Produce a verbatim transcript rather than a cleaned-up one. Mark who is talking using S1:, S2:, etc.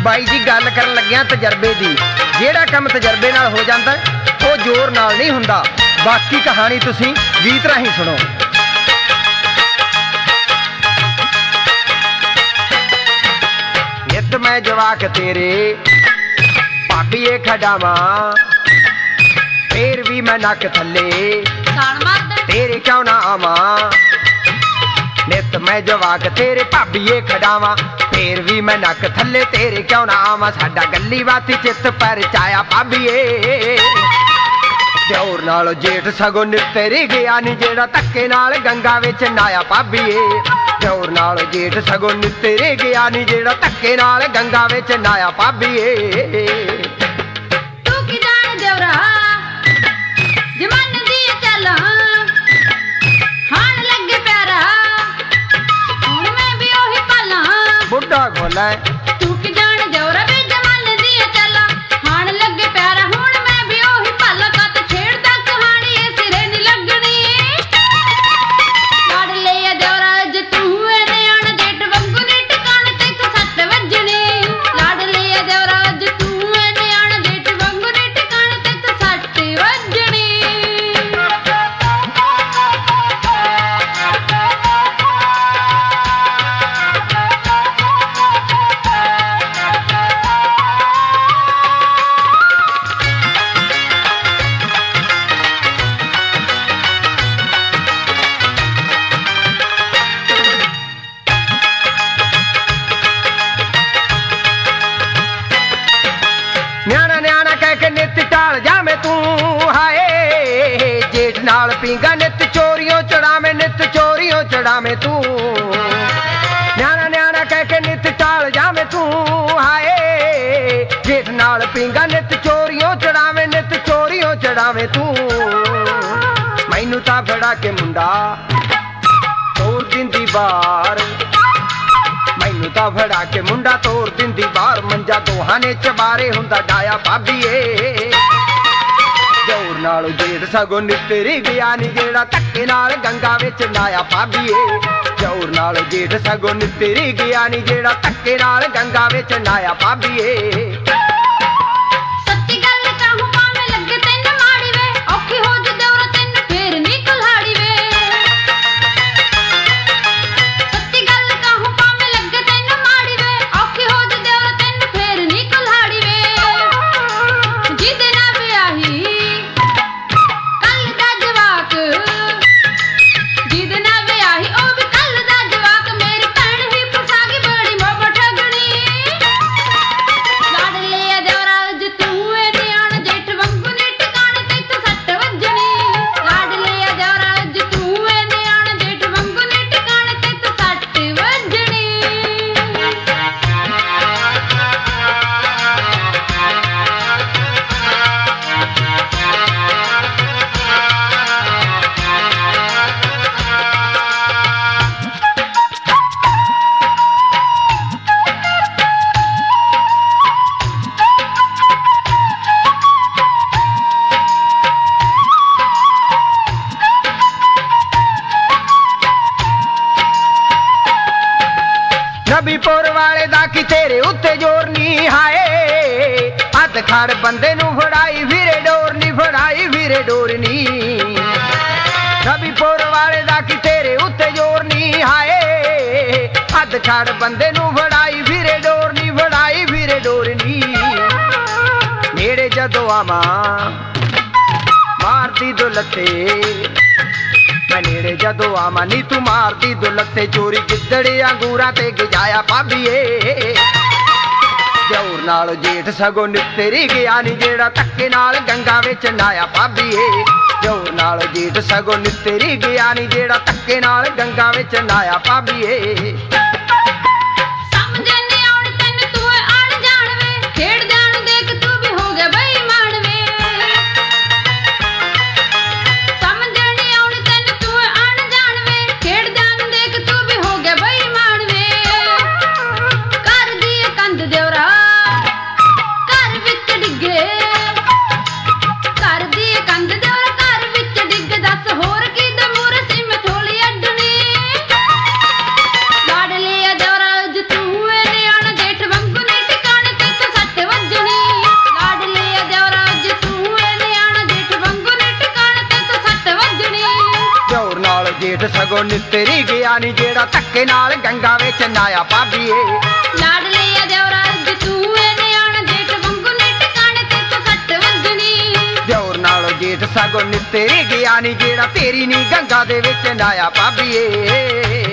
S1: By जी गल करन लग्गियां तजर्बे दी। जिहड़ा काम तजर्बे नाल हो जांदा वो जोर नाल नहीं हुंदा। बाकी कहानी तुसीं गीत राहीं सुणो। नित मैं जवाक तेरे भाबीए खडावां, फिर भी मैं नक थल्ले तेरे क्यों ना आवां। नित मैं जवाक तेरे भाबीए खडावां, फिर भी मैं नक थल्ले तेरे क्यों ना आवां। साडा गल्ली बाती चित पर चाया भाबीए, दिओर नाल जेठ सगों नित्तरी गया नी जेड़ा धक्के नाल गंगा विच नाया भाबीए। दिओर नाल जेठ सगों नित्तरी गया नी जेड़ा धक्के नाल गंगा विच नाया भाबीए।
S2: तू की जान देवरा जमाने दी चला हाण लगे प्यारा, हुण मैं भी ओही पाला
S1: बुढ़ा खोला।
S2: तू की जान देवरा वे जमाने दी चला हाण लगे प्यारा, हुण मैं भी ओही पाला। कत छेड़दा कहानी ए सिरे नी लगनी, लड़ ले देवरा अज तू एने आण जेठ वंगू नी टकाने ते को सट वजनी। लड़ ले देवरा अज तू एने आण जेठ वंगू नी टकाने ते को सट वजनी।
S1: न्याणा न्याणा कह के नित टाल जावे तू, हाय जेठ नाल पींगा नित चोरियों चढ़ावे, नित चोरियों चढ़ावे तू। न्याणा न्याणा कह के नित टाल जावे तू, हाय जेठ नाल पींगा नित चोरियों चढ़ावे, नित चोरियों चढ़ावे तू। मैनू तां फड़ा के मुंडा तोड़ दिंदी बार, मैनू तां फड़ा के मुंडा तोड़ दिंदी बार। मंजा दोहां ने चबारे हुंदा डाया भाबीए, दिओर नाल जेठ सगों नित्तरी गया नी जेड़ा धक्के नाल गंगा विच नाया भाबीए। दिओर नाल जेठ सगों नित्तरी गया नी जेड़ा धक्के नाल गंगा विच नाया भाबीए।
S2: सच्ची गल कहूं भावें लगे तैनूं माड़ी वे, औखी हो जे देवरा तैनूं फेर नी कुल्हाड़ी वे। सच्ची गल कहूं भावें लगे तैनूं माड़ी वे, औखी हो जे देवरा तैनूं फेर नी कुल्हाड़ी वे। जिहदे नाल विआही कल दा जवाक, जिहदे नाल विआही ओ भी कल दा जवाक। मेरी भैण ही फसा गई बड़ी मोह ठगणी, लड़ ले देवरा अज तू एने आण जेठ वंगू नी टकाने ते को सट वजनी। लड़ ले देवरा अज तू एने आण जेठ वंगू नी टकाने ते को सट वजनी।
S1: नबीपुर वाले दा की तेरे उत्ते जोर नी, हाय हथ खड़ बंदे नू फड़ाई फिरे डोर नी, फड़ाई फिरे डोर नी। नबीपुर वाले दा की तेरे उत्ते जोर नी, हाय हथ खड़ बंदे नू फड़ाई फिरे डोर नी, फड़ाई फिरे डोर नी। नेड़े जदों आवां मारदी दो लत्ते, मैं नेड़े जदों आवां नी तू मारदी दो लत्ते। चोरी गिद्दड़े अंगूरां ते गजाया भाबीए, दिओर नाल जेठ सगों नित्तरी गया नी जेड़ा धक्के नाल गंगा विच नाया भाबीए। दिओर नाल जेठ सगों नित्तरी गया नी जेड़ा धक्के नाल गंगा विच नाया भाबीए।
S2: समझ नी आउण तैनूं तू आण जाण वे, खेड़दे नूं देख तू भी हो गया बेईमान वे। समझ नी आउण तैनूं तू आण जाण वे, खेड़दे नूं देख तू भी हो गया बेईमान वे। कर दी कंध देवरा घर विच डिगे, कर दी कंध देवरा घर विच डिगे। दस होर की दे मूर सी मैं थोली अड्डनी, लाड ले
S1: ਜੇਠ ਸਗੋਂ ਨਿਤਰੀ ਗਿਆ ਨੀ ਜਿਹੜਾ ਧੱਕੇ ਨਾਲ ਗੰਗਾ ਵਿੱਚ ਨਾਇਆ ਭਾਬੀਏ।
S2: ਲਾਡਲੇ ਆ ਦਿਉਰਾ ਅੱਜ ਤੂੰ ਏ ਨਿਆਣਾ ਜੇਠ ਵਾਂਗੂ ਨੀ ਟਿਕਾਣੇ ਤੇ ਤੂੰ ਸੱਟ ਵੱਜਣੀ।
S1: ਦਿਉਰ ਨਾਲੋਂ ਜੇਠ ਸਗੋਂ ਨਿਤਰੀ ਗਿਆ ਨੀ ਜਿਹੜਾ ਤੇਰੀ ਨੀ ਗੰਗਾ ਦੇ ਵਿੱਚ ਨਾਇਆ ਭਾਬੀਏ।